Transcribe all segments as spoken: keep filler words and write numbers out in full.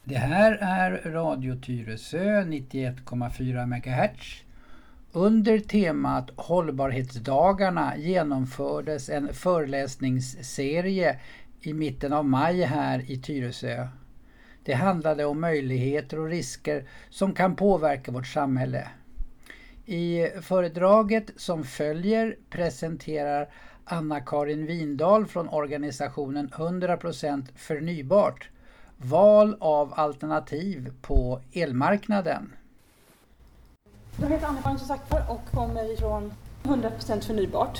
Det här är Radio Tyresö nittioett komma fyra megahertz. Under temat Hållbarhetsdagarna genomfördes en föreläsningsserie i mitten av maj här i Tyresö. Det handlade om möjligheter och risker som kan påverka vårt samhälle. I föredraget som följer presenterar Anna-Karin Windahl från organisationen hundra procent förnybart val av alternativ på elmarknaden. Jag heter Anna-Karin som sagt och kommer ifrån hundra procent förnybart.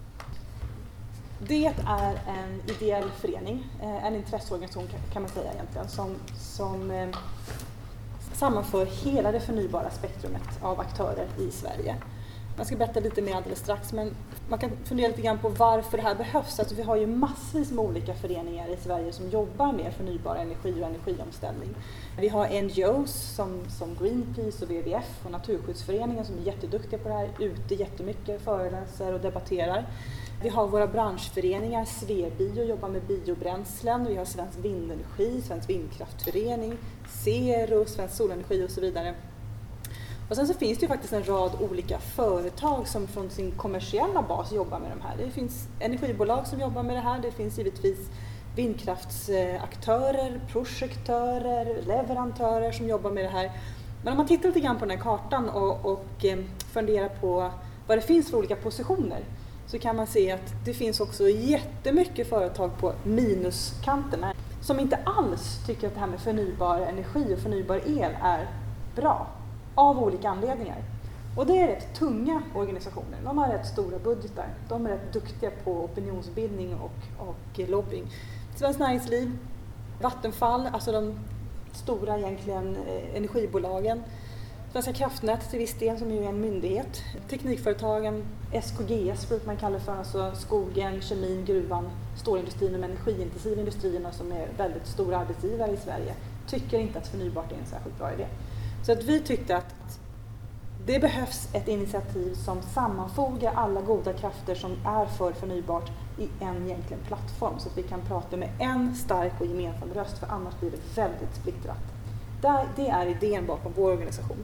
Det är en ideell förening, en intresseorganisation kan man säga egentligen, som, som sammanför hela det förnybara spektrumet av aktörer i Sverige. Jag ska berätta lite mer alldeles strax, men man kan fundera lite grann på varför det här behövs. Alltså vi har ju massvis med olika föreningar i Sverige som jobbar med förnybar energi och energiomställning. Vi har N G Os som, som Greenpeace och W W F och Naturskyddsföreningen som är jätteduktiga på det här, ute jättemycket, föreläser och debatterar. Vi har våra branschföreningar, Svebio jobbar med biobränslen, vi har Svensk Vindenergi, Svensk Vindkraftförening, Zero, Svensk Solenergi och så vidare. Och sen så finns det ju faktiskt en rad olika företag som från sin kommersiella bas jobbar med de här. Det finns energibolag som jobbar med det här, det finns givetvis vindkraftsaktörer, projektörer, leverantörer som jobbar med det här. Men om man tittar lite grann på den här kartan och, och funderar på vad det finns för olika positioner, så kan man se att det finns också jättemycket företag på minuskanterna som inte alls tycker att det här med förnybar energi och förnybar el är bra. Av olika anledningar. Och det är rätt tunga organisationer. De har rätt stora budgetar. De är rätt duktiga på opinionsbildning och, och lobbying. Svenskt Näringsliv, Vattenfall, alltså de stora egentligen eh, energibolagen. Svenska Kraftnät till viss del som ju är en myndighet. Teknikföretagen, S K G S brukar man kalla för, alltså skogen, kemin, gruvan, stålindustrin och energiintensiva industrierna som är väldigt stora arbetsgivare i Sverige. Tycker inte att förnybart är en särskilt bra idé. Så att vi tyckte att det behövs ett initiativ som sammanfogar alla goda krafter som är för förnybart i en egentligen plattform, så att vi kan prata med en stark och gemensam röst, för annars blir det väldigt splittrat. Det är idén bakom vår organisation.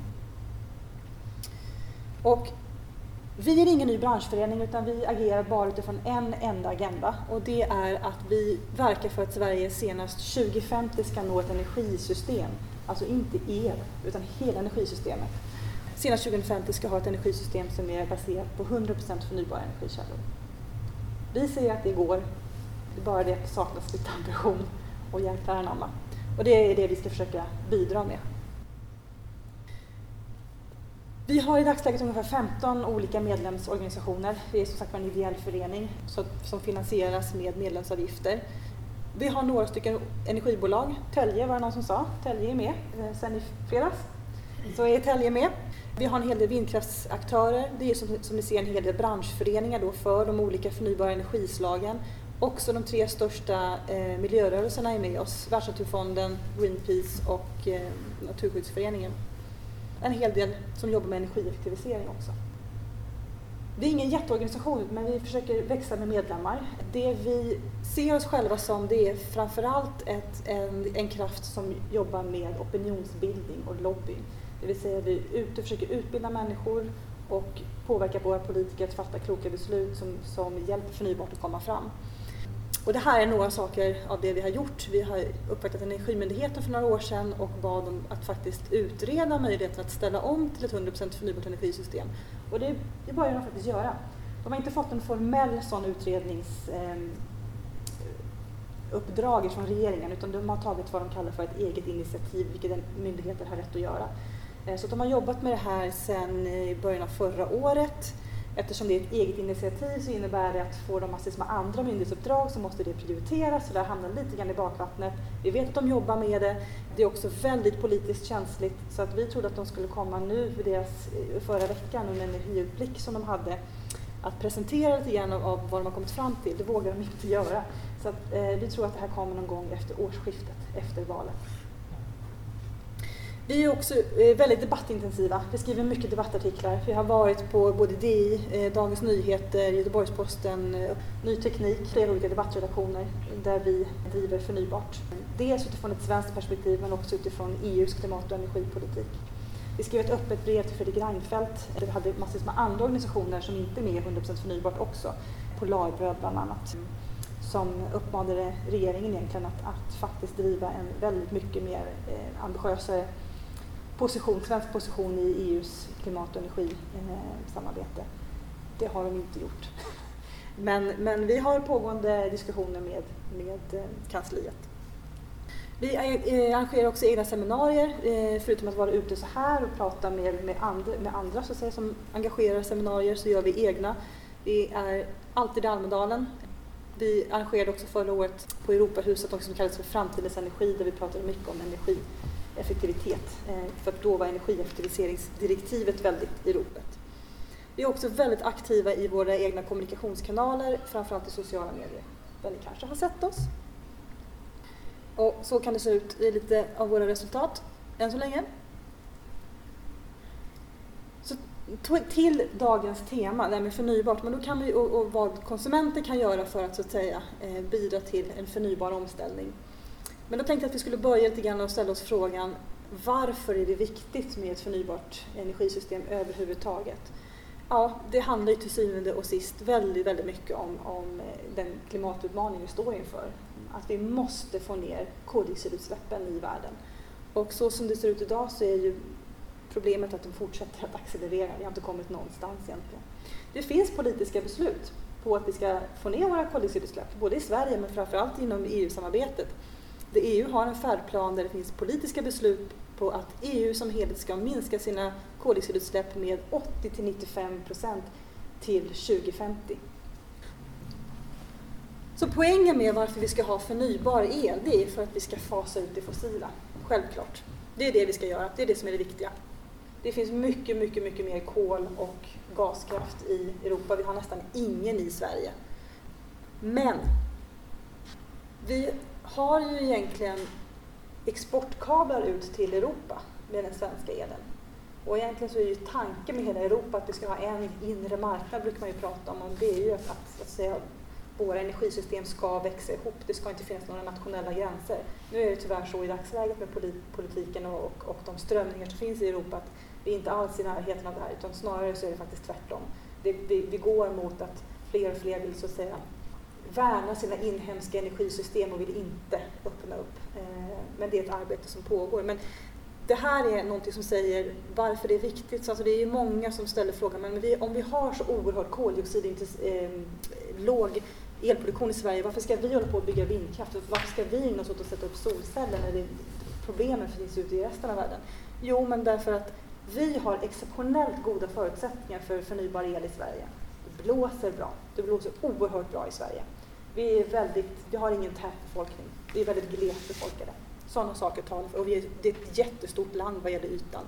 Och vi är ingen ny branschförening, utan vi agerar bara utifrån en enda agenda, och det är att vi verkar för att Sverige senast tjugo femtio ska nå ett energisystem. Alltså inte el, utan hela energisystemet. Senast tjugo femtio ska ha ett energisystem som är baserat på hundra procent förnybara energikällor. Vi säger att det går, det är bara det att det saknas lite ambition och hjälp anamma. Och det är det vi ska försöka bidra med. Vi har i dagsläget ungefär femton olika medlemsorganisationer. Vi är som sagt en ideell förening som finansieras med medlemsavgifter. Vi har några stycken energibolag. Telge var det någon som sa. Telge är med sen i fredags. Så är Telge med. Vi har en hel del vindkraftsaktörer. Det är som, som ni ser en hel del branschföreningar då för de olika förnybara energislagen. Också de tre största eh, miljörörelserna är med oss. Världsnaturfonden, Greenpeace och eh, Naturskyddsföreningen. En hel del som jobbar med energieffektivisering också. Det är ingen jätteorganisation, men vi försöker växa med medlemmar. Det vi ser oss själva som, det är framförallt ett, en, en kraft som jobbar med opinionsbildning och lobbying. Det vill säga vi är ute och försöker utbilda människor och påverka våra politiker att fatta kloka beslut som, som hjälper förnybart att komma fram. Och det här är några saker av det vi har gjort. Vi har uppvaktat Energimyndigheten för några år sedan och bad dem att faktiskt utreda möjligheten att ställa om till ett hundra procent förnybart energisystem. Och det, det börjar de faktiskt göra. De har inte fått en formell sån utredningsuppdrag eh, från regeringen, utan de har tagit vad de kallar för ett eget initiativ, vilket en myndighet har rätt att göra. Eh, så de har jobbat med det här sedan i början av förra året. Eftersom det är ett eget initiativ så innebär det att får de massor med andra myndighetsuppdrag så måste det prioriteras, så där hamnar lite grann i bakvattnet. Vi vet att de jobbar med det. Det är också väldigt politiskt känsligt, så att vi trodde att de skulle komma nu för deras förra veckan under en energiutblick som de hade att presentera lite grann av vad de har kommit fram till. Det vågar de inte göra. Så att, eh, vi tror att det här kommer någon gång efter årsskiftet, efter valet. Vi är också väldigt debattintensiva. Vi skriver mycket debattartiklar. Vi har varit på både D I, Dagens Nyheter, Göteborgs-Posten, Ny Teknik, flera olika debattredaktioner där vi driver förnybart. Dels utifrån ett svenskt perspektiv men också utifrån E U:s klimat- och energipolitik. Vi skrev ett öppet brev till Fredrik Reinfeldt. Vi hade massor med andra organisationer som inte är med hundra procent förnybart också. Polarbröd bland annat. Som uppmanade regeringen egentligen att, att faktiskt driva en väldigt mycket mer eh, ambitiösare position, svensk position i E U:s klimat- och energisamarbete. Eh, det har de inte gjort. Men, men vi har pågående diskussioner med, med eh, kansliet. Vi eh, arrangerar också egna seminarier, eh, förutom att vara ute så här och prata med, med, andra, med andra så att säga, som engagerar seminarier, så gör vi egna. Vi är alltid i Almedalen. Vi arrangerade också förra året på Europahuset något som kallas för Framtidens energi, där vi pratade mycket om energieffektivitet. För att då var energieffektiviseringsdirektivet väldigt i ropet. Vi är också väldigt aktiva i våra egna kommunikationskanaler, framförallt i sociala medier, där ni kanske har sett oss. Och så kan det se ut i lite av våra resultat än så länge. Så till dagens tema, det här med förnybart, men då kan vi, och, och vad konsumenter kan göra för att, så att säga, eh, bidra till en förnybar omställning. Men då tänkte jag att vi skulle börja lite grann och ställa oss frågan, varför är det viktigt med ett förnybart energisystem överhuvudtaget? Ja, det handlar ju till syvende och sist väldigt, väldigt mycket om, om den klimatutmaning vi står inför. Att vi måste få ner koldioxidutsläppen i världen. Och så som det ser ut idag så är ju problemet att de fortsätter att accelerera. Vi har inte kommit någonstans egentligen. Det finns politiska beslut på att vi ska få ner våra koldioxidutsläpp, både i Sverige men framförallt inom E U-samarbetet. Där E U har en färdplan där det finns politiska beslut på att E U som helhet ska minska sina koldioxidutsläpp med åttio till nittiofem procent till tjugo femtio. Så poängen med varför vi ska ha förnybar el, det är för att vi ska fasa ut det fossila. Självklart. Det är det vi ska göra. Det är det som är det viktiga. Det finns mycket, mycket, mycket mer kol och gaskraft i Europa. Vi har nästan ingen i Sverige. Men vi har ju egentligen exportkablar ut till Europa med den svenska elen. Och egentligen så är ju tanken med hela Europa att vi ska ha en inre marknad, brukar man ju prata om. Och det är ju att, att, att säga, våra energisystem ska växa ihop. Det ska inte finnas några nationella gränser. Nu är det tyvärr så i dagsläget med politiken och, och, och de strömningar som finns i Europa att vi inte alls är i närheten av det här, utan snarare så är det faktiskt tvärtom. Det, vi, vi går mot att fler och fler vill, så att säga, värna sina inhemska energisystem och vill inte öppna upp. Eh, men det är ett arbete som pågår. Men det här är något som säger varför det är viktigt. Så alltså det är ju många som ställer frågan, men vi, om vi har så oerhört koldioxid, eh, låg elproduktion i Sverige, varför ska vi hålla på att bygga vindkraft? Varför ska vi ägna oss åt att sätta upp solceller när det, problemen finns ute i resten av världen? Jo, men därför att vi har exceptionellt goda förutsättningar för förnybar el i Sverige. Det blåser bra. Det blåser oerhört bra i Sverige. Vi, är väldigt, vi har ingen tät befolkning. Vi är väldigt glest befolkade. Sådana saker talar för. Och vi är, det är ett jättestort land vad gäller ytan.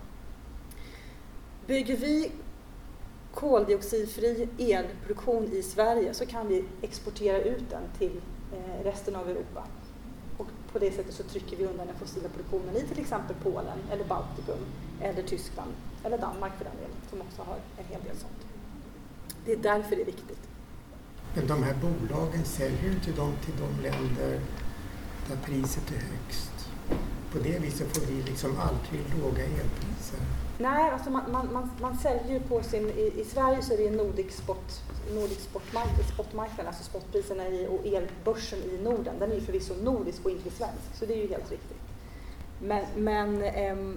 Bygger vi koldioxidfri elproduktion i Sverige så kan vi exportera ut den till eh, resten av Europa. Och på det sättet så trycker vi undan den fossila produktionen i till exempel Polen eller Baltikum eller Tyskland eller Danmark för den delen, som också har en hel del sånt. Det är därför det är viktigt. Men de här bolagen säljer ju till dem till de länder där priset är högst. På det viset får vi liksom aldrig låga elpriser. Nej, alltså man, man, man, man säljer ju på sin... I, i Sverige så är det en Nordic Spot, Nordic Spotmarknad, spotmarknad, alltså spotpriserna i, och elbörsen i Norden. Den är ju förvisso nordisk och inte svensk, så det är ju helt riktigt. Men, men ehm,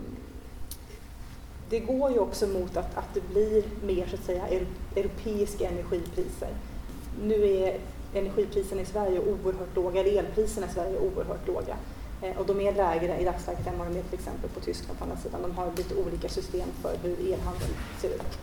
det går ju också mot att, att det blir mer, så att säga, europeiska energipriser. Nu är energipriserna i Sverige oerhört låga, eller elpriserna i Sverige oerhört låga. Och de är lägre i dagsläget än vad de är till exempel på Tyskland på andra sidan. De har lite olika system för hur elhandeln ser ut.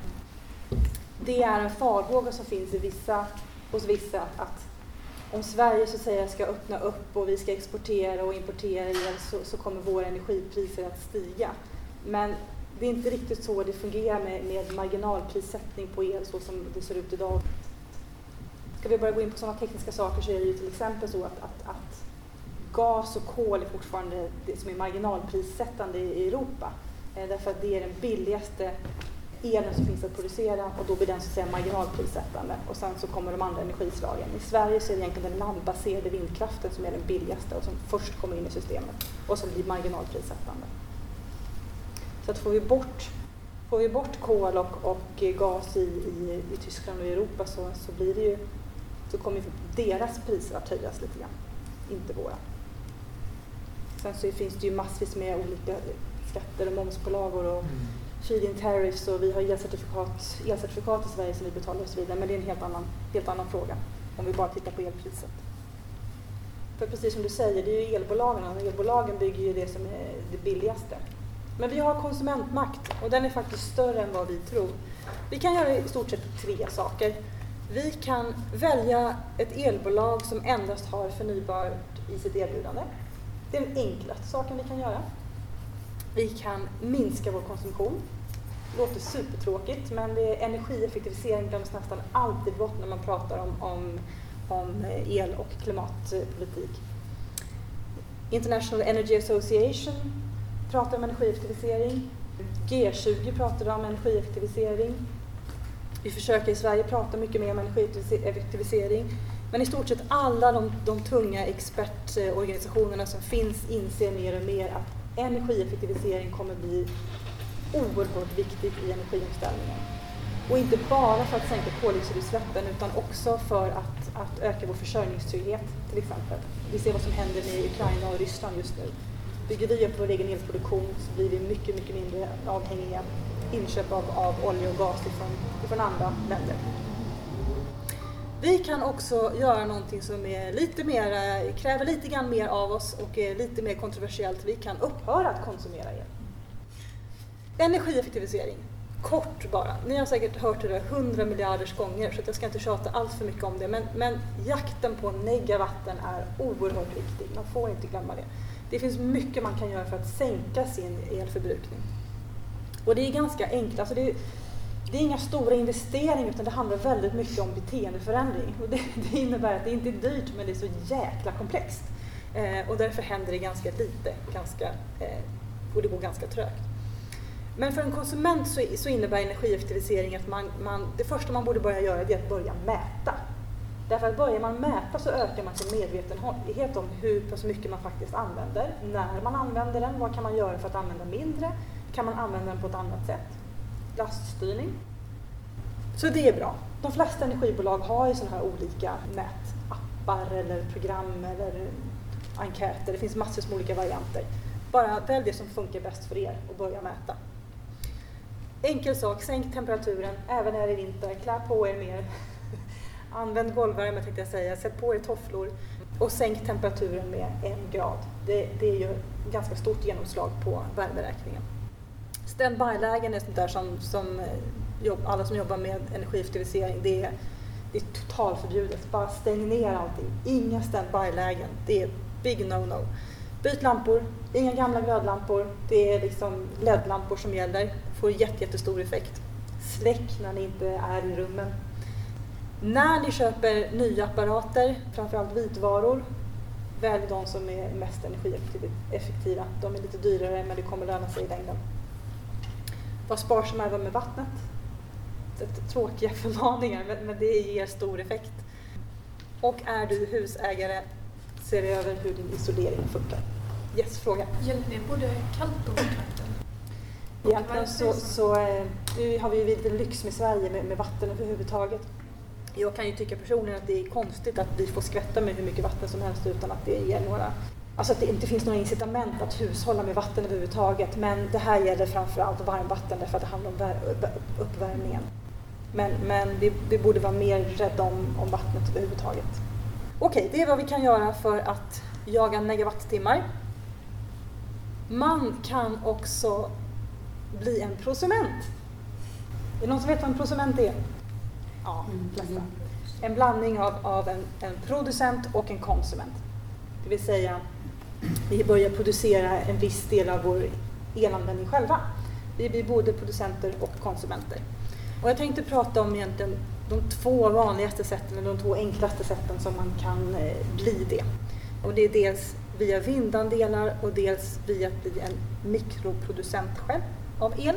Det är en farhåga som finns i vissa, hos vissa att om Sverige, så att säga, ska öppna upp och vi ska exportera och importera el så, så kommer våra energipriser att stiga. Men det är inte riktigt så det fungerar med, med marginalprissättning på el så som det ser ut idag. Ska vi börja gå in på sådana tekniska saker så är det ju till exempel så att, att, att gas och kol är fortfarande det som är marginalprissättande i Europa. Eh, därför att det är den billigaste elen som finns att producera och då blir den så att säga marginalprissättande. Och sen så kommer de andra energislagen. I Sverige så är det egentligen den landbaserade vindkraften som är den billigaste och som först kommer in i systemet och som blir marginalprissättande. Så att får vi bort, får vi bort kol och, och gas i, i, i Tyskland och i Europa så, så, blir det ju, så kommer deras priser att höjas lite grann, inte våra. Sen så finns det ju massvis med olika skatter och momspålagor och mm. feed-in tariffs och vi har elcertifikat, elcertifikat i Sverige som vi betalar och så vidare. Men det är en helt annan, helt annan fråga om vi bara tittar på elpriset. För precis som du säger, det är ju elbolagen och elbolagen bygger ju det som är det billigaste. Men vi har konsumentmakt och den är faktiskt större än vad vi tror. Vi kan göra i stort sett tre saker. Vi kan välja ett elbolag som endast har förnybart i sitt erbjudande. Det är den enklaste saken vi kan göra. Vi kan minska vår konsumtion. Det låter supertråkigt, men det är energieffektivisering glöms nästan alltid bort när man pratar om, om, om el- och klimatpolitik. International Energy Association pratar om energieffektivisering. G tjugo pratar om energieffektivisering. Vi försöker i Sverige prata mycket mer om energieffektivisering. Men i stort sett alla de, de tunga expertorganisationerna som finns inser mer och mer att energieffektivisering kommer bli oerhört viktigt i energiomställningen. Och inte bara för att sänka koldioxidutsläppen utan också för att, att öka vår försörjningstrygghet till exempel. Vi ser vad som händer med Ukraina och Ryssland just nu. Bygger vi upp vår egen elproduktion så blir vi mycket, mycket mindre avhängiga inköp av, av olja och gas ifrån, ifrån andra länder. Vi kan också göra någonting som är lite mer, kräver lite grann mer av oss och är lite mer kontroversiellt. Vi kan upphöra att konsumera el. Energieffektivisering. Kort bara. Ni har säkert hört det hundra miljarders gånger så jag ska inte tjata allt för mycket om det. Men, men jakten på negawatten är oerhört viktig. Man får inte glömma det. Det finns mycket man kan göra för att sänka sin elförbrukning. Och det är ganska enkelt. Alltså det är, Det är inga stora investeringar utan det handlar väldigt mycket om beteendeförändring. Och det, det innebär att det inte är dyrt men det är så jäkla komplext. Eh, och därför händer det ganska lite ganska, eh, och det går ganska trögt. Men för en konsument så, så innebär energieffektivisering att man, man, det första man borde börja göra är att börja mäta. Därför att börjar man mäta så ökar man sin medvetenhet om hur pass mycket man faktiskt använder. När man använder den, vad kan man göra för att använda mindre? Kan man använda den på ett annat sätt? Laststyrning. Så det är bra. De flesta energibolag har ju sådana här olika mätappar eller program eller enkäter. Det finns massor med olika varianter. Bara välj det som funkar bäst för er och börja mäta. Enkel sak, sänk temperaturen även när det är vinter. Klä på er mer. Använd golvvärme tänkte jag säga. Sätt på er tofflor och sänk temperaturen med en grad. Det, det gör ganska stort genomslag på värmeräkningen. Standby-lägen är sånt där som, som jobb, alla som jobbar med energieffektivisering, det är, det är totalförbjudet. Bara stäng ner allting. Inga standby-lägen. Det är big no-no. Byt lampor. Inga gamla glödlampor. Det är liksom L E D-lampor som gäller. Får jätte, jättestor effekt. Släck när ni inte är i rummen. När ni köper nya apparater, framförallt vitvaror, välj de som är mest energieffektiva. De är lite dyrare men det kommer löna sig i längden. Var sparsam även med vattnet. Det är tråkiga förmaningar men, men det ger stor effekt. Och är du husägare, ser över hur din isolering funkar. Yes, fråga. Gäller det både kallt och vatten? Egentligen så, så nu har vi ju lite lyx med Sverige med, med vatten överhuvudtaget. Jag kan ju tycka personligen att det är konstigt att vi får skvätta med hur mycket vatten som helst utan att det ger några... Alltså att det inte finns några incitament att hushålla med vatten överhuvudtaget. Men det här gäller framförallt varmvatten därför att det handlar om uppvärmningen. Men, men vi, vi borde vara mer rädda om, om vattnet överhuvudtaget. Okej, det är vad vi kan göra för att jaga megawattimmar. Man kan också bli en prosument. Är det någon som vet vad en prosument är? Ja, flesta. En blandning av, av en, en producent och en konsument. Det vill säga, vi börjar producera en viss del av vår elanvändning själva. Vi blir både producenter och konsumenter. Och jag tänkte prata om egentligen de två vanligaste sätten, eller de två enklaste sätten som man kan eh, bli det. Och det är dels via vindandelar och dels via att bli en mikroproducent själv av el.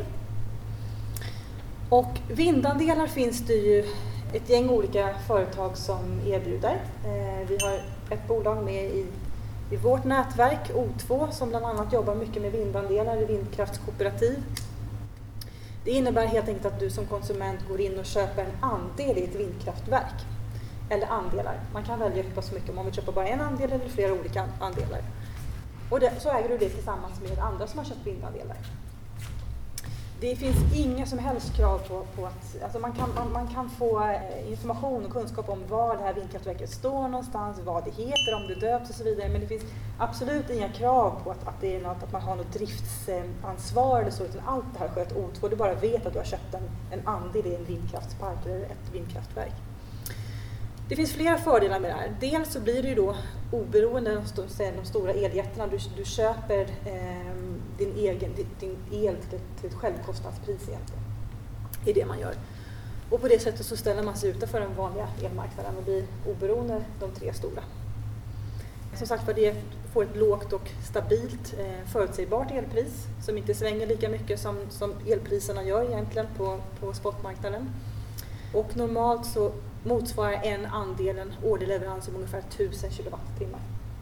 Och vindandelar finns det ju ett gäng olika företag som erbjuder. Vi har ett bolag med i, i vårt nätverk, O två, som bland annat jobbar mycket med vindandelar i vindkraftskooperativ. Det innebär helt enkelt att du som konsument går in och köper en andel i ett vindkraftverk. Eller andelar. Man kan välja hur pass mycket, om man vill köpa bara en andel eller flera olika andelar. Och det, så äger du det tillsammans med andra som har köpt vindandelar. Det finns inga som helst krav på, på att alltså man, kan, man, man kan få information och kunskap om var det här vindkraftverket står någonstans, vad det heter, om det döps och så vidare. Men det finns absolut inga krav på att, att, det är något, att man har något driftsansvar eller så, utan allt det här sköter O två. Du bara vet att du har köpt en, en andel i en vindkraftspark eller ett vindkraftverk. Det finns flera fördelar med det här. Dels så blir det ju då oberoende av de stora eljättarna. Du, du köper eh, din egen din, din el till, till ett självkostnadspris egentligen. Det är det man gör. Och på det sättet så ställer man sig utanför den vanliga elmarknaden och blir oberoende de tre stora. Som sagt, för det får ett lågt och stabilt eh, förutsägbart elpris som inte svänger lika mycket som, som elpriserna gör egentligen på, på spotmarknaden. Och normalt så motsvarar en andel en årlig leverans om ungefär tusen kilowattimmar.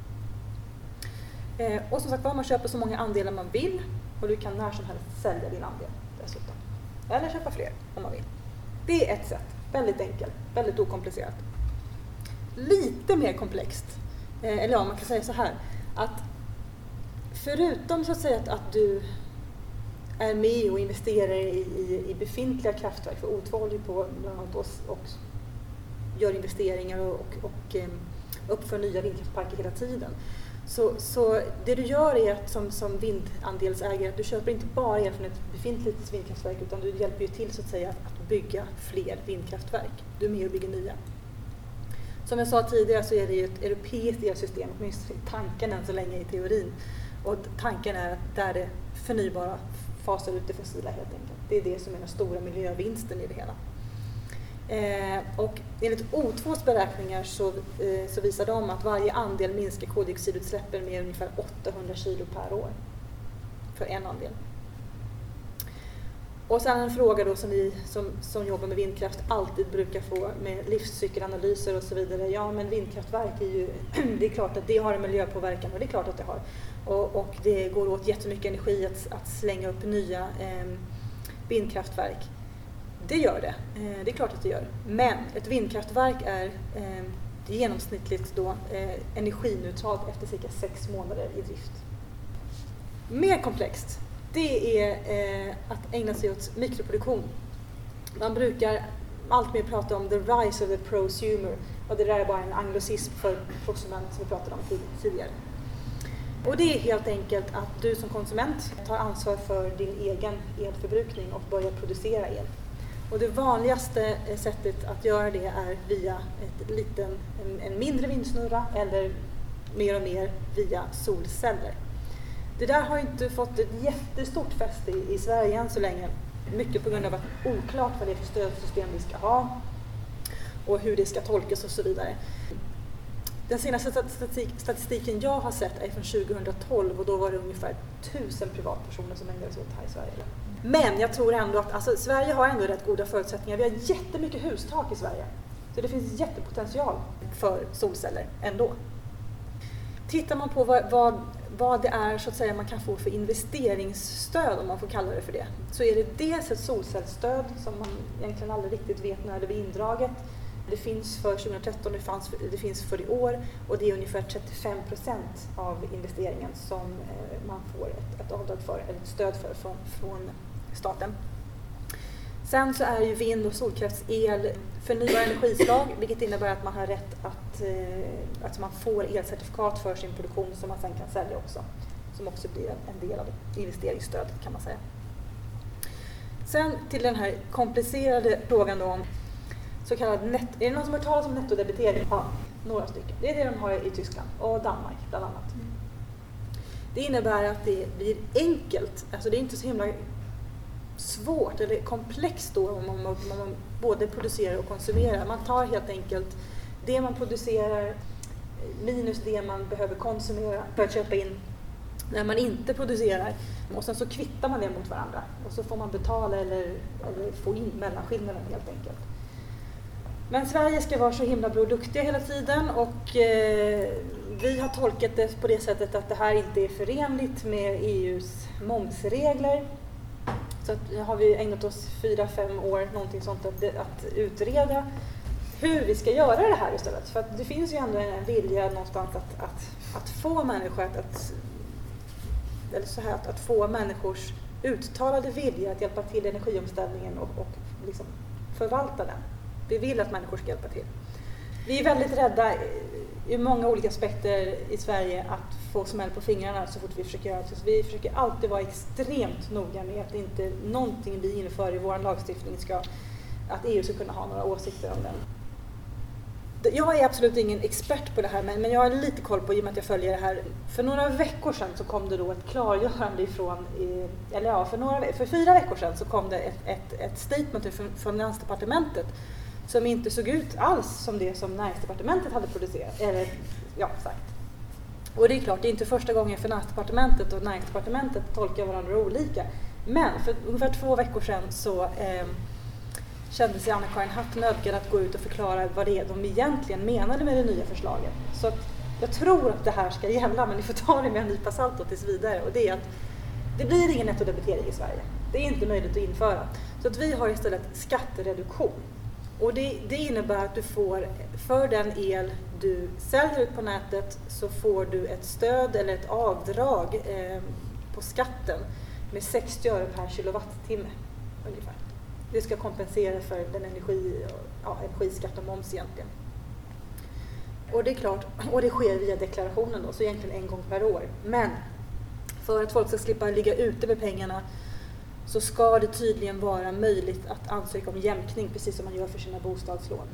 Eh, och som sagt var, man köper så många andelar man vill och du kan när som helst sälja din andel dessutom. Eller köpa fler om man vill. Det är ett sätt. Väldigt enkelt. Väldigt okomplicerat. Lite mer komplext. Eh, eller ja, man kan säga så här. Att förutom så att säga att, att du är med och investerar i, i, i befintliga kraftverk, för O två håller på bland annat och, och gör investeringar och, och, och um, uppför nya vindkraftparker hela tiden. Så, så det du gör är att som, som vindandelsägare, att du köper inte bara el från ett befintligt vindkraftverk, utan du hjälper ju till så att säga att bygga fler vindkraftverk. Du är med och bygger nya. Som jag sa tidigare så är det ju ett europeiskt elsystem, åtminstone tanken än så länge i teorin. Och tanken är att där det förnybara fasar ut det fossila helt enkelt. Det är det som är den stora miljövinsten i det hela. Eh, och enligt O tvås beräkningar så, eh, så visar de att varje andel minskar koldioxidutsläppen med ungefär åttahundra kilo per år för en andel. Och sen en fråga då som vi som, som jobbar med vindkraft alltid brukar få med livscykelanalyser och så vidare. Ja, men vindkraftverk är ju, det är klart att det har en miljöpåverkan, och det är klart att det har. Och, och det går åt jättemycket energi att, att slänga upp nya eh, vindkraftverk. Det gör det. Eh, det är klart att det gör. Men ett vindkraftverk är eh, genomsnittligt då eh, energineutralt efter cirka sex månader i drift. Mer komplext, det är eh, att ägna sig åt mikroproduktion. Man brukar allt mer prata om the rise of the prosumer, och det där är bara en anglicism för prosument som vi pratade om tidigare. Och det är helt enkelt att du som konsument tar ansvar för din egen elförbrukning och börjar producera el. Och det vanligaste sättet att göra det är via ett liten, en, en mindre vindsnurra eller mer och mer via solceller. Det där har inte fått ett jättestort fäste i, i Sverige än så länge. Mycket på grund av att det är oklart vad det är för stödsystem vi ska ha och hur det ska tolkas och så vidare. Den senaste statistik, statistiken jag har sett är från tjugohundratolv, och då var det ungefär tusen privatpersoner som ägnade sig åt det här i Sverige. Men jag tror ändå att alltså, Sverige har ändå rätt goda förutsättningar. Vi har jättemycket hustak i Sverige. Så det finns jättepotential för solceller ändå. Tittar man på vad, vad, vad det är så att säga man kan få för investeringsstöd, om man får kalla det för det, så är det dels ett solcellsstöd som man egentligen aldrig riktigt vet när det blir indraget. Det finns för tjugohundratretton, det, fanns för, det finns för i år, och det är ungefär trettiofem procent av investeringen som eh, man får ett, ett avdrag för, eller ett stöd för från, från staten. Sen så är ju vind- och solkraftsel förnybara energislag, vilket innebär att man har rätt att, eh, att man får elcertifikat för sin produktion som man sen kan sälja också. Som också blir en, en del av investeringsstödet kan man säga. Sen till den här komplicerade frågan då om så kallad net, är det någon som har talat om nettodebitering? Ja, några stycken. Det är det de har i Tyskland och Danmark bland annat. Mm. Det innebär att det blir enkelt, alltså det är inte så himla svårt eller komplext då om man, om man både producerar och konsumerar. Man tar helt enkelt det man producerar, minus det man behöver konsumera för att köpa in när man inte producerar. Och sen så kvittar man det mot varandra och så får man betala eller, eller få in mellanskillnaden helt enkelt. Men Sverige ska vara så himla bra och duktiga hela tiden och eh, vi har tolkat det på det sättet att det här inte är förenligt med E U:s momsregler. Så att, har vi ägnat oss fyra, fem år, någonting sånt, att, att utreda hur vi ska göra det här istället. För att det finns ju ändå en vilja någonstans att, att, att få människor att, att, eller så här, att, att få människors uttalade vilja att hjälpa till i energiomställningen och, och liksom förvalta den. Vi vill att människor ska hjälpa till. Vi är väldigt rädda i många olika aspekter i Sverige att få smäll på fingrarna så fort vi försöker göra det. Så vi försöker alltid vara extremt noga med att inte någonting vi inför i vår lagstiftning ska, att E U ska kunna ha några åsikter om den. Jag är absolut ingen expert på det här, men, men jag har lite koll på i och med att jag följer det här. För några veckor sedan så kom det då ett klargörande ifrån, eller ja, för, några, för fyra veckor sedan så kom det ett, ett, ett statement från Finansdepartementet som inte såg ut alls som det som Näringsdepartementet hade producerat, eller ja, sagt. Och det är klart, det är inte första gången Finansdepartementet och Näringsdepartementet tolkar varandra olika. Men för ungefär två veckor sedan så eh, kände sig Anna-Karin Hatt nödgad att gå ut och förklara vad det är de egentligen menade med det nya förslaget. Så att jag tror att det här ska gälla, men ni får ta det med en nypa salt och tills vidare. Och det är att det blir ingen nettodebitering i Sverige. Det är inte möjligt att införa. Så att vi har istället skattereduktion. Och det, det innebär att du får, för den el du säljer ut på nätet så får du ett stöd eller ett avdrag eh, på skatten med sextio öre per kilowattimme ungefär. Det ska kompensera för den energi, ja, energiskatt och moms egentligen. Och det är klart, och det sker via deklarationen då, så egentligen en gång per år. Men för att folk ska slippa ligga ute med pengarna så ska det tydligen vara möjligt att ansöka om jämkning precis som man gör för sina bostadslån.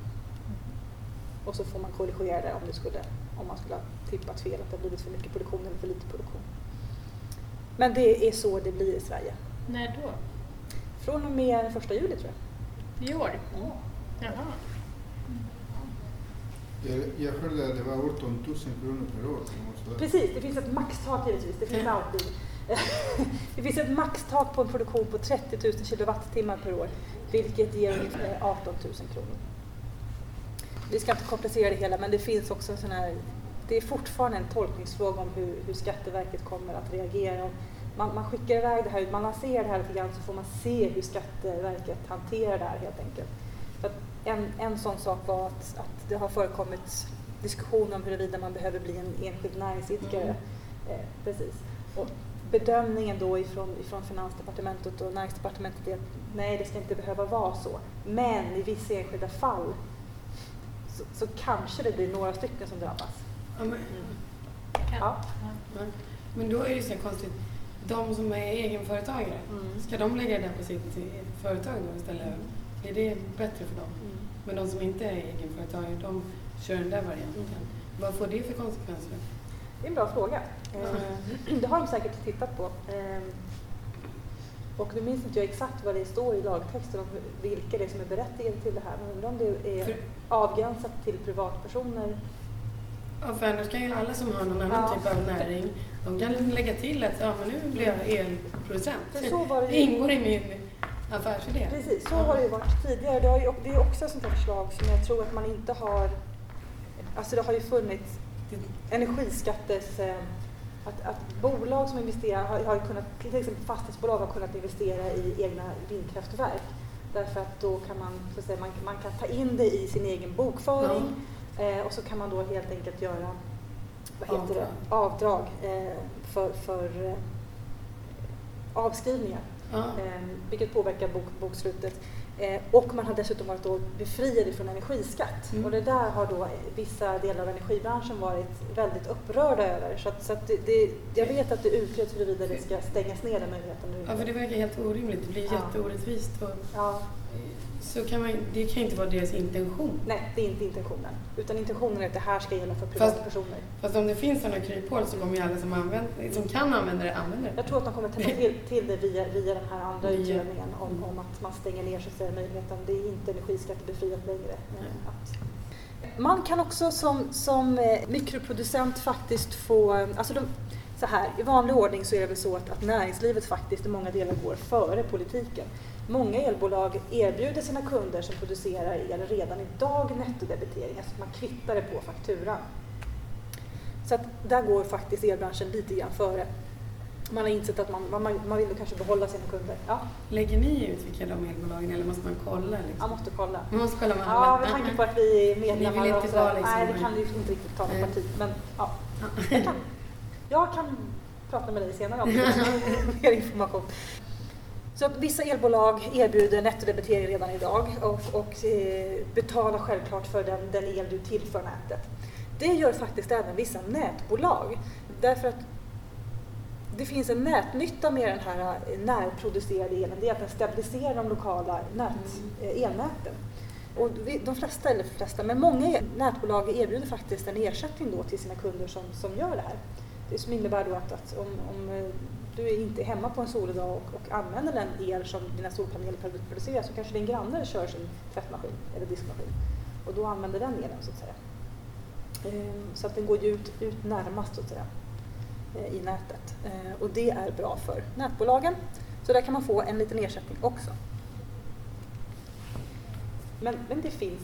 Och så får man korrigera det om, det skulle, om man skulle ha tippat fel, att det har blivit för mycket produktion eller för lite produktion. Men det är så det blir i Sverige. När då? Från och med första juli tror jag. I år? Mm. Jaha. Jag, jag hörde att det var arton tusen kronor per år. Precis, det finns ett maxtak givetvis. Det finns alltid. Det finns ett maxtak på en produktion på trettio tusen kilowattimmar per år, vilket ger ungefär arton tusen kronor. Vi ska inte komplicera det hela, men det finns också sån här, det är fortfarande en tolkningsfråga om hur, hur Skatteverket kommer att reagera. Man, man skickar iväg det här, man lanserar det här lite grann så får man se hur Skatteverket hanterar det här helt enkelt. För att en, en sån sak var att, att det har förekommit diskussion om huruvida man behöver bli en enskild näringsidkare. Mm. Eh, precis. Och bedömningen då ifrån, ifrån Finansdepartementet och Näringsdepartementet är att nej, det ska inte behöva vara så. Men i vissa enskilda fall så, så kanske det blir några stycken som drabbas. Ja, men, Mm. ja. Ja. Men då är det så konstigt. De som är egenföretagare, Mm. ska de lägga det på sitt företag då istället? Mm. Är det bättre för dem? Mm. Men de som inte är egenföretagare, de kör den där varianten. Mm. Vad får det för konsekvenser? Det är en bra fråga. Eh, det har de säkert tittat på. Eh, och nu minns inte jag exakt vad det står i lagtexten om vilka det är som är berättigade till det här. Men undrar om det är för, avgränsat till privatpersoner. Ja, för annars kan ju alla som har någon annan ja. typ av näring, de kan lägga till att ja, men nu blir jag elproducent. Så var det, det ingår i min affärsidé. Precis, så ja. har det ju varit tidigare. Det, har ju, det är också ett sånt här förslag som jag tror att man inte har... Alltså det har ju funnits energiskattes... Att, att bolag som investerar har, har kunnat, till exempel fastighetsbolag har kunnat investera i egna vindkraftverk. Därför att då kan man, så att säga, man, man kan ta in det i sin egen bokföring ja. eh, och så kan man då helt enkelt göra vad heter avdrag, det? avdrag eh, för, för eh, avskrivningar. Ja. Eh, vilket påverkar bok, bokslutet. Eh, och man har dessutom varit då befriad från energiskatt. Mm. Och det där har då vissa delar av energibranschen varit väldigt upprörda över. Så, att, så att det, det, jag vet att det utreds huruvida det ska stängas ner den möjligheten nu. Ja, för det verkar helt orimligt. Det blir ja. jätteorättvist. Och ja. Så kan man, det kan inte vara deras intention. Nej, det är inte intentionen. Utan intentionen är att det här ska gälla för privatpersoner. Fast, fast om det finns sådana kryphål så kommer ju alla som, använder, som kan använda det använda det. Jag tror att de kommer att täppa till, till det via, via den här andra utredningen om, om att man stänger ner så att säga möjligheten. Det är inte energiskattebefriat längre. Att, Man kan också som, som mikroproducent faktiskt få, alltså de, så här, i vanlig ordning så är det väl så att, att näringslivet faktiskt i många delar går före politiken. Många elbolag erbjuder sina kunder som producerar el redan idag nettodebitering, alltså man kvittar det på fakturan. Så att där går faktiskt elbranschen lite grann före. Man har insett att man, man, man vill kanske behålla sina kunder. Ja. Lägger ni ut vilka de elbolagen eller måste man kolla? Liksom? Man måste kolla. Man måste kolla med alla. Ja, med tanke på att vi är medlemmar. Ni vill inte så, vara liksom... Nej, det kan vi inte riktigt ta med parti. Men ja, jag kan, jag kan prata med dig senare om mer information. Så att vissa elbolag erbjuder nettodebitering redan idag och, och eh, betalar självklart för den, den el du tillför nätet. Det gör faktiskt även vissa nätbolag. Därför att det finns en nätnytta med den här närproducerade elen. Det är att den stabiliserar de lokala nät, elnäten. Och de flesta, eller flesta, men många nätbolag erbjuder faktiskt en ersättning då till sina kunder som, som gör det här. Det som innebär då att, att om, om du är inte hemma på en solig dag och, och använder den el som dina solpaneler producerar så kanske din granne kör sin tvättmaskin eller diskmaskin. Och då använder den elen så att säga. Så att den går ut, ut närmast så att säga i nätet. Och det är bra för nätbolagen. Så där kan man få en liten ersättning också. Men, men det finns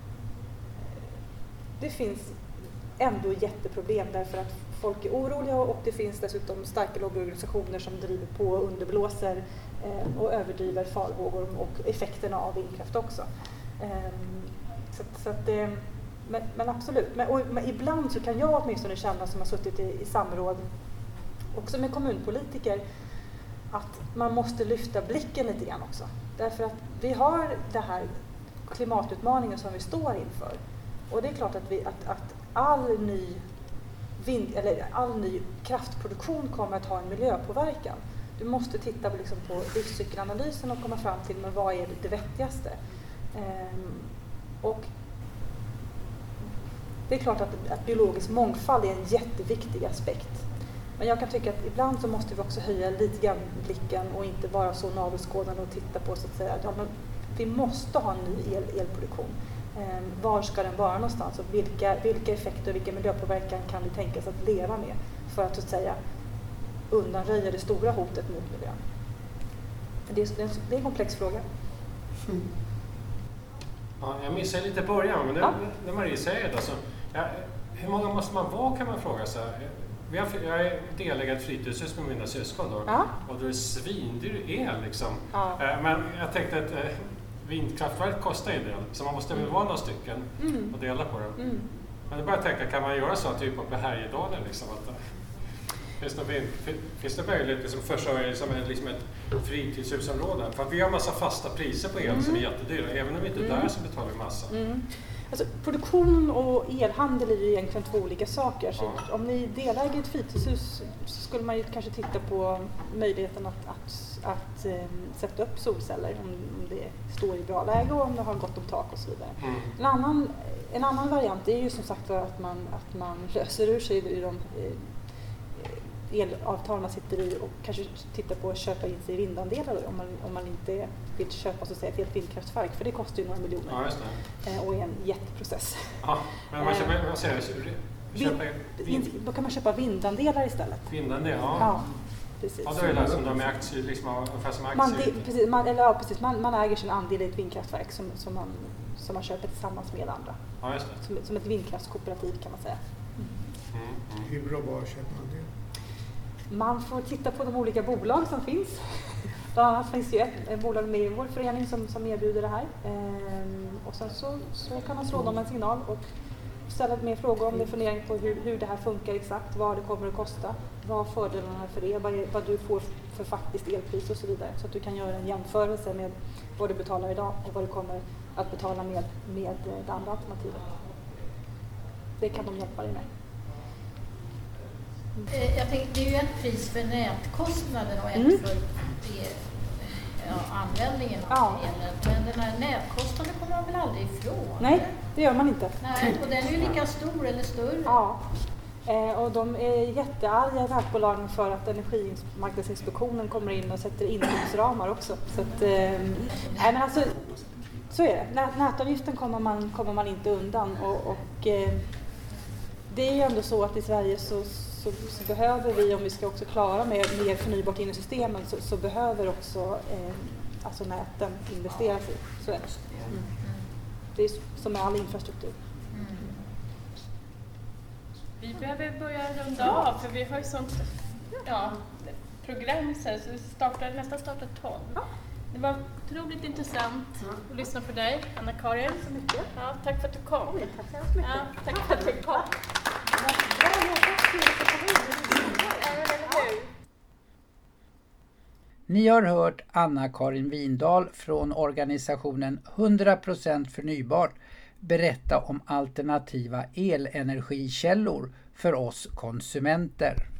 det finns ändå jätteproblem därför att folk är oroliga och det finns dessutom starka lobbyorganisationer som driver på och underblåser eh, och överdriver farhågor och effekterna av vindkraft också. Eh, så, så att, eh, men, men absolut, men, och, men ibland så kan jag åtminstone känna som har suttit i, i samråd också med kommunpolitiker att man måste lyfta blicken lite grann också. Därför att vi har det här klimatutmaningen som vi står inför. Och det är klart att, vi, att, att all, ny vind, eller all ny kraftproduktion kommer att ha en miljöpåverkan. Du måste titta liksom på livscykelanalysen och komma fram till men vad är det vettigaste. Ehm, och det är klart att, att biologisk mångfald är en jätteviktig aspekt. Men jag kan tycka att ibland så måste vi också höja lite grann blicken och inte vara så navelskådande och titta på så att säga. Ja, men vi måste ha en ny el, elproduktion. Eh, var ska den vara någonstans och vilka, vilka effekter och vilken miljöpåverkan kan vi tänka oss att leva med för att så att säga undanröja det stora hotet mot miljön. Det är, det är, en, det är en komplex fråga. Mm. Ja, jag missade lite början, men det, ja. det Marie säger alltså, ja, hur många måste man vara kan man fråga sig. Vi har, jag är delägare i ett fritidshus med mina syskon då, ja. och då är det svindyr el liksom. Ja. Men jag tänkte att vindkraftverk kostar en del, så man måste väl mm. vara några stycken mm. och dela på det. Mm. Men jag bara tänka, kan man göra så typ uppe i Härjedalen liksom? Att, finns, det, finns det möjlighet liksom, försörja som ett, liksom ett fritidshusområde? För att vi har massa fasta priser på el mm. som är jättedyra, även om vi inte är mm. där så betalar vi massa. Mm. Alltså, produktion och elhandel är ju egentligen två olika saker. Så ja. Om ni deläger ett fritidshus så skulle man ju kanske titta på möjligheten att, att, att um, sätta upp solceller om, om det står i bra läge och om det har gott om tak och så vidare. Mm. En, annan, en annan variant är ju som sagt att man, att man löser ur sig i de elavtal man sitter i och kanske tittar på att köpa in sig i vindandelar om man, om man inte vill köpa så att säga, ett helt vindkraftverk, för det kostar ju några miljoner ja, just det. och är en jätteprocess. Ja, men man köper, vad säger du? Köpa vind, då kan man köpa vindandelar istället. Vindandelar, ja. ja. Precis. Ja, då är det som de är aktier, liksom, ungefär som aktier. Man, det, precis, man, eller, ja, precis, man, man äger sin andel i ett vindkraftverk som, som, man, som man köper tillsammans med andra. Ja, just det. Som, som ett vindkraftskooperativ kan man säga. Mm. Mm. Hur bra var köper man det? Man får titta på de olika bolag som finns. Bland annat finns ju ett, ett bolag med i vår förening som, som erbjuder det här. Ehm, och sen så, så kan man slå dem en signal och ställa mer frågor om det, fundering på hur, hur det här funkar exakt, vad det kommer att kosta, vad fördelarna är för det, vad, vad du får för faktiskt elpris och så vidare. Så att du kan göra en jämförelse med vad du betalar idag och vad du kommer att betala med, med det andra alternativet. Det kan de hjälpa dig med. Jag tänkte, det är ju ett pris för nätkostnaden och ett mm. för det, ja, användningen av ja. elen. Men den här nätkostnaden kommer man väl aldrig ifrån? Nej, det gör man inte. Nej, och den är ju lika stor eller större. Ja, eh, och de är jättearga nätbolagen för att Energimarknadsinspektionen kommer in och sätter inkomstramar också. Så att, eh, nej, men alltså, Så är det. Nät, nätavgiften kommer man, kommer man inte undan. Och, och eh, det är ju ändå så att i Sverige så, så, så behöver vi, om vi ska också klara mer, mer förnybart in i systemen, så, så behöver också eh, alltså näten investeras i. Så är det. Mm. Det är som med all infrastruktur. Mm. Vi behöver börja runda av, för vi har ju sånt ja, program så, här, så vi startar, nästan startar tolv. Ja. Det var otroligt intressant att lyssna på dig, Anna-Karin. Tack så mycket. Ja, tack för att du kom. Oj, tack så hemskt mycket. Ja, tack för att du kom. Bra jobbat. Ni har hört Anna-Karin Windahl från organisationen hundra procent förnybart berätta om alternativa elenergikällor för oss konsumenter.